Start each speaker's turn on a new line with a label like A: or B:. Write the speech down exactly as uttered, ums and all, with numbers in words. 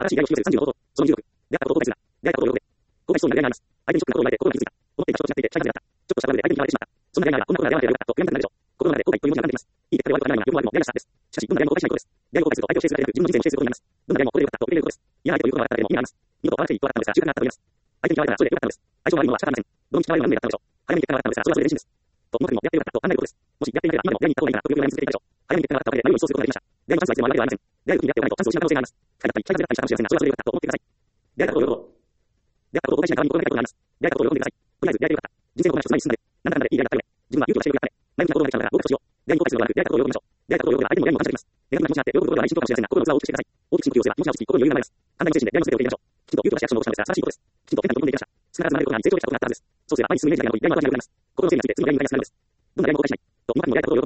A: 新しい依頼を引き寄せるさんじゅうの方法、そのにじゅうろく。出会ったことを後悔するな。出会ったことを喜べ。後悔しそうになる依頼があります。相手にショックなことを言われて心が傷ついた。思っていた承知をしていて、社員だった。ちょっとした場面で相手に嫌われてしまった。そんな依頼なら、こんなことが出会わなければよかったと悔やみたくなるでしょう。心の中で後悔という文字が並んでいます。いい結果で終わることはないのがよん割も嫌なしたです。しかし、どんな依頼も後悔しないことです。依頼を後悔すると相手を否定するだけでなく、自分の人生を否定することになります。どんな依頼もこれでよかったと受け入れることです。嫌な相手ということがあっただけでも意味があります。見事悪くて一個だったのですが、習慣があったと言います。相手に嫌われたらそれでよかったのです。相性が悪いものは仕方ありません。どの道嫌われるのが運命だったのでしょう。早めに結果が悪かったのですが、それはそれで嬉しいんです。と、思ったよりもやってよかったと考えることです。もしやっていなければ今でも出会いに行った方がいいなというように続けていたでしょう。早めに結果が悪かったので何を一層することができました。出会いのチャンスはいつでもあるわけではありません。出会いの時にやっておかないとチャンスを失う可能性があります。使いだったり、使い外れだったりしたかもしれませんが、それはそれでよかったと思ってください。出会えたことを喜ぼう。出会ったことを後悔しない代わりに心がけたことがあります。出会えたことを喜んでください。とりあえず出会えてよかった。人生のこの一つ前に進んだで、なんだかんだでいい出会いだったよね。自分は勇気を出してよかったね。前向きな行動ができたのだから、合格しよう。出会いに後悔するのではなく、出会えたことを喜びましょう。出会えたことを喜べば相手にも出会いにも感謝できます。ネガティブな気持ちがあって喜ぶことがない心境かもしれませんが、心の器を大きくしてください。大きく深呼吸をすれば気持ちが落ち着き、心に余裕が生まれます。簡単な精神で出会いの全てを受け入れましょう。きちんと勇気を出してアクションを起こしたのですが、素晴らしいことです。きちんとペンタに取り組んでいきました。少なからず学べることがあり成長できたことがあったはずです。そうすれば前に進むイメージだけが伸び、出会いの後が広がります。心の整理がついて次の出会いに向かいやすくなるのです。どんな出会いも後悔しない。と、今からも出会えたことを